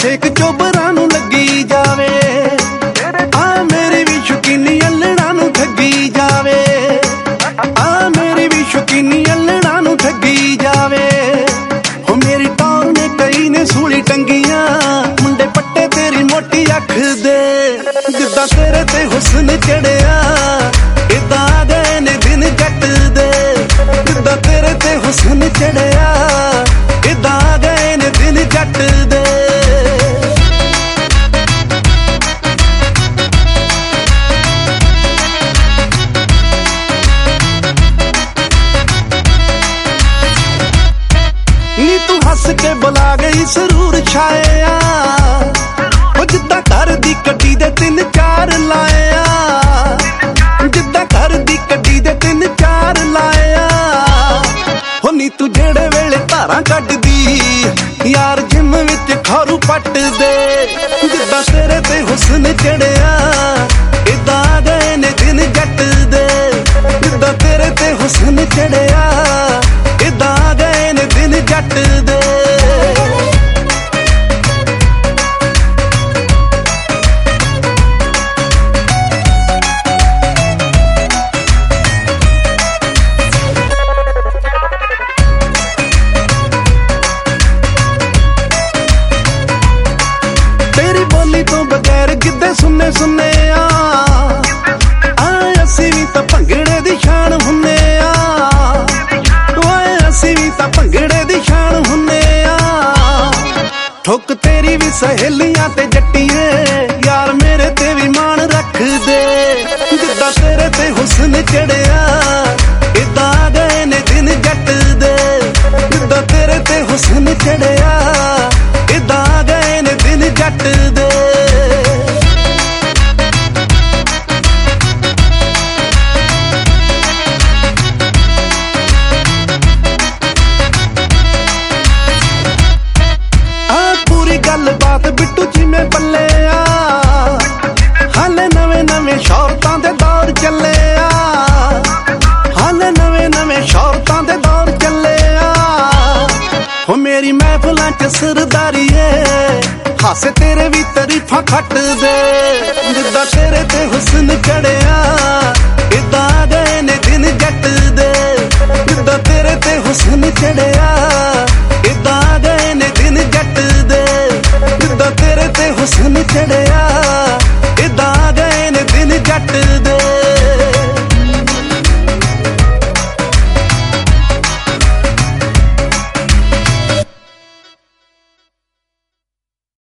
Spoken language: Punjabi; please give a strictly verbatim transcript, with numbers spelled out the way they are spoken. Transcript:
ਛੇਕ ਚੋਬਰਾਂ ਨੂੰ ਲੱਗੀ ਜਾਵੇ, ਆ ਮੇਰੀ ਵੀ ਸ਼ੁਕੀਨੀ ਅਲੜਾਂ ਨੂੰ ਠੱਗੀ ਜਾਵੇ, ਆ ਮੇਰੀ ਵੀ ਸ਼ੁਕੀਨੀ ਅਲੜਾਂ ਨੂੰ ਠੱਗੀ ਜਾਵੇ। ਹੋ ਮੇਰੀ ਟੌਰ ਨੇ ਕਈ ਨੇ ਸੂਲੀ ਟੰਗੀਆਂ, ਮੁੰਡੇ ਪੱਟੇ ਤੇਰੀ ਮੋਟੀ ਅੱਖ ਦੇ, ਜਿੱਦਾਂ ਤੇਰੇ ਤੇ ਹੁਸਨ ਚੜਿਆ ਇਦਾਂ ਆ ਗਏ ਨੇ ਦਿਨ ਜੱਟ ਦੇ, ਜਿੱਦਾਂ ਤੇਰੇ ਤੇ ਹੁਸਨ ਚੜਿਆ ਇਦਾਂ ਆ ਗਏ ਨੇ ਦਿਨ ਜੱਟ ਦੇ। ਨੀ ਤੂੰ ਹੱਸ ਕੇ ਬੁਲਾ ਗਈ ਸਰੂਰ ਛਾਇਆ, ਉਹ ਜਿੱਦਾਂ ਘਰ ਦੀ ਕੱਢੀ ਦੇ ਤਿੰਨ ਚਾਰ ਲਾਇਆ, ਜਿੱਦਾਂ ਘਰ ਦੀ ਕੱਢੀ ਦੇ ਤਿੰਨ ਚਾਰ ਲਾਇਆ। ਹੋ ਨੀ ਤੂੰ ਜਿਹੜੇ ਵੇਲੇ ਧਾਰਾਂ ਕੱਢਦੀ ਯਾਰ ਜਿਮ ਵਿੱਚ ਖਾਰੂ ਪੱਟ ਦੇ, ਜਿੱਦਾਂ ਤੇਰੇ ਤੇ ਹੁਸਨ ਚੜਿਆ ਇਦਾਂ ਆ ਗਏ ਨੇ ਦਿਨ ਜੱਟ ਦੇ, ਜਿੱਦਾਂ ਤੇਰੇ ਤੇ ਹੁਸਨ ਚੜਿਆ ਇਦਾਂ ਆ ਗਏ ਨੇ ਦਿਨ ਜੱਟ ਦੇ। ਤੋਂ ਬਗੈਰ ਕਿੱਦੇ ਸੁਣਨੇ ਸੁਣਨੇ ਆ, ਆ ਅਸੀਂ ਵੀ ਤਾਂ ਭੰਗੜੇ ਦੀ ਸ਼ਾਨ ਹੁੰਨੇ ਆ, ਓਏ ਅਸੀਂ ਵੀ ਤਾਂ ਭੰਗੜੇ ਦੀ ਸ਼ਾਨ ਹੁੰਨੇ ਆ। ਠੁੱਕ ਤੇਰੀ ਵੀ ਸਹੇਲੀਆਂ ਤੇ ਜੱਟੀਏ ਯਾਰ ਮੇਰੇ ਤੇ ਵੀ ਮਾਣ ਰੱਖਦੇ, ਜਿੱਦਾਂ ਤੇਰੇ ਤੇ ਹੁਸਨ ਚੜਿਆ ਇਦਾਂ ਆ ਗਏ ਨੇ ਦਿਨ ਜੱਟ ਦੇ, ਜਿੱਦਾਂ ਤੇਰੇ ਤੇ ਹੁਸਨ ਚੜਿਆ ਇਦਾਂ ਆ ਗਏ ਨੇ ਦਿਨ ਜੱਟ ਦੇ। ਗੱਲਬਾਤ ਬਿੱਟੂ ਜਿਵੇਂ ਪੱਲੇ ਆ, ਹਾਲੇ ਨਵੇਂ ਨਵੇਂ ਸ਼ੌਰਤਾਂ ਦੇ ਦੌਰ ਚੱਲੇ ਆ, ਹਾਲੇ ਨਵੇਂ ਨਵੇਂ ਸ਼ੌਰਤਾਂ ਦੇ ਦੌਰ ਚੱਲੇ ਆ। ਹੋ ਮੇਰੀ ਮਹਿਫਲਾਂ ਚ ਸਰਦਾਰੀ ਏ ਹਾਸੇ ਤੇਰੇ ਵੀ ਤਾਰੀਫਾਂ ਖੱਟਦੇ, ਜਿੱਦਾਂ ਤੇਰੇ ਤੇ ਹੁਸਨ ਚੜਿਆ ਇਦਾਂ ਆ ਗਏ ਨੇ ਦਿਨ ਜੱਟ ਦੇ, ਜਿੱਦਾਂ ਤੇਰੇ ਤੇ ਹੁਸਨ ਚੜਿਆ ਇਦਾਂ ਆ ਗਏ ਨੇ ਦਿਨ ਜੱਟ ਦੇ, ਜਿੱਦਾਂ ਤੇਰੇ ਤੇ ਹੁਸਨ ਚੜਿਆ